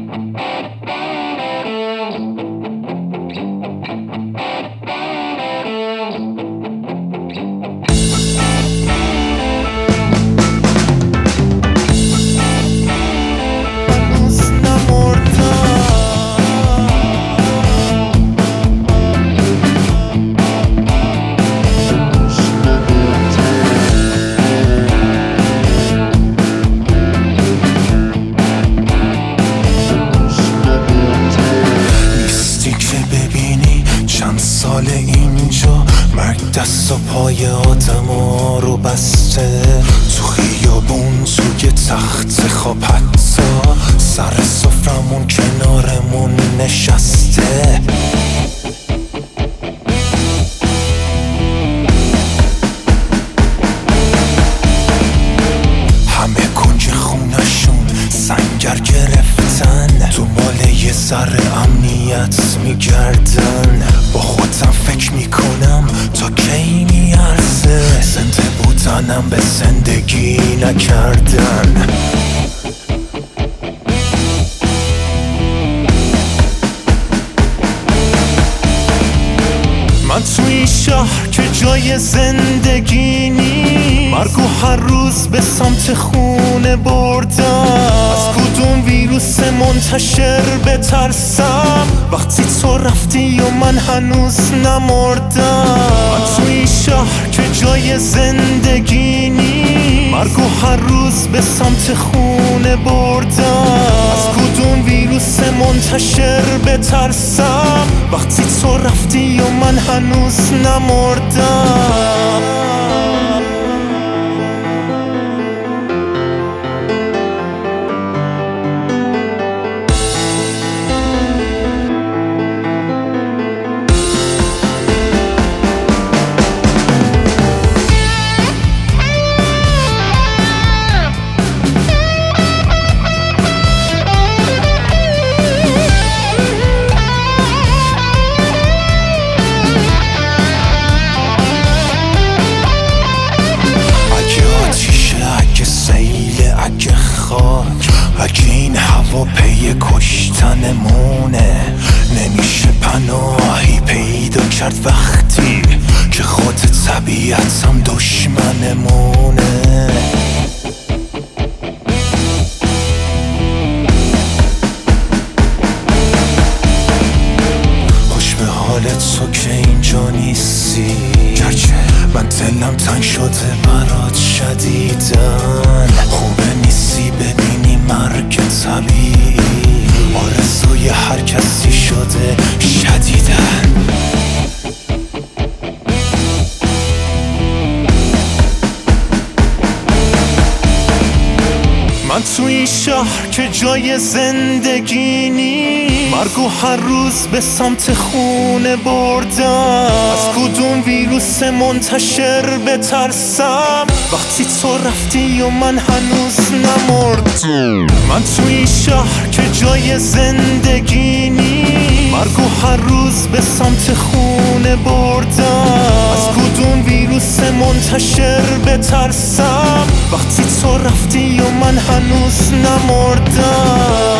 اینجا مرگ دست و پای آدما رو بسته، تو خیابون توی تخت خواب، حتی سر سفرمون کنارمون نشسته. همه کنج خونشون سنگر گرفتن، تو مال یه ذره امنیت میگردن. با خودم فکر میکنم تا کی میارزه زنده بودنم به زندگی نکردن. من تو این شهر که جای زندگی نی، مرگو هر روز به سمت خونه بردم. از کدوم ویروس منتشر بترسم وقتی تو رفتی و من هنوز نمردم. من تو این شهر که جای زندگی نی، مرگو هر روز به سمت خونه بردم. از کدوم ویروس منتشر بترسم وقتی تو رفتی و من هنوز نمردم. اگه این هوا پی کشتنمونه، نمیشه پناهی پیدا کرد وقتی که خود طبیعتم دشمنمونه. خوش به حالت تو که اینجا نیستی، گرچه من دلم تنگ شده برات شدیدن. خوبه نیستی ببینی مرگ طبیعی آرزوی هر کسی شده شدیدن. من تو این شهر که جای زندگی نی، مرگو هر روز به سمت خونه بردم. از کدوم ویروس منتشر بترسم وقتی تو رفتی و من هنوز نمردم. من تو این شهر که جای زندگی نی، مرگو هر روز به سمت خونه بردم. از کدوم ویروس منتشر بترسم وقتی تو رفتی و من هنوز نمردم.